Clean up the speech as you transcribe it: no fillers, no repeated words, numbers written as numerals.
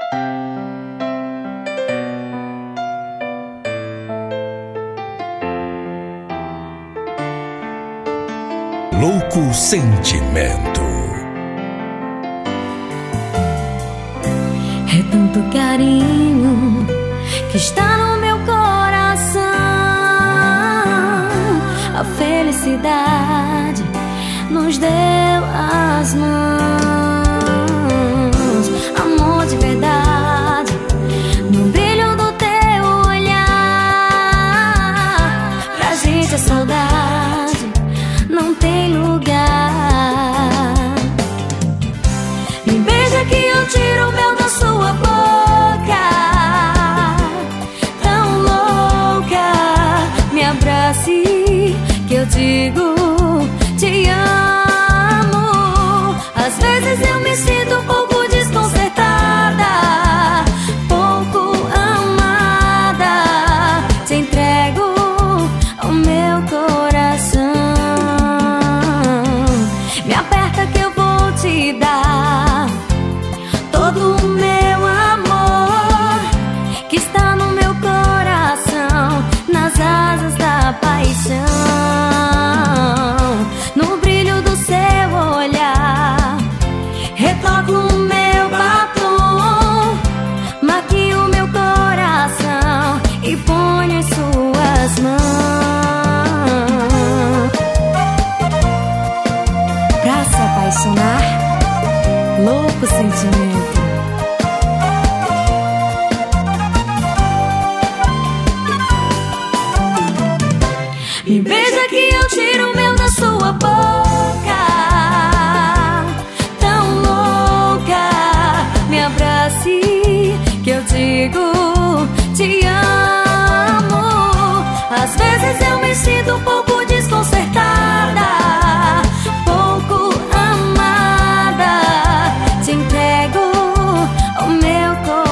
Louco Sentimento. É tanto carinho que está no meu coração. A felicidade nos deu as mãos. Amor de verdade, no brilho do teu olhar. Pra gente a saudade não tem lugar. Me beija que eu tiro o mel da sua boca. Tão louca, me abrace que eu digo te amo. Às vezes eu me sinto um pouco desconcertada, pouco amada. Te entrego o meu coração. Me aperta que eu vou te dar todo o meu amor que está no meu coração, nas asas da paixão. No brilho do seu olhar, retoco o meu batom, maquio o meu coração e ponho em suas mãos. Pra se apaixonar, louco sentimento. Me beija que eu tiro o mel da sua boca. Tão louca, me abrace que eu digo te amo. Às vezes eu me sinto um pouco desconcertada, pouco amada. Te entrego o meu coração.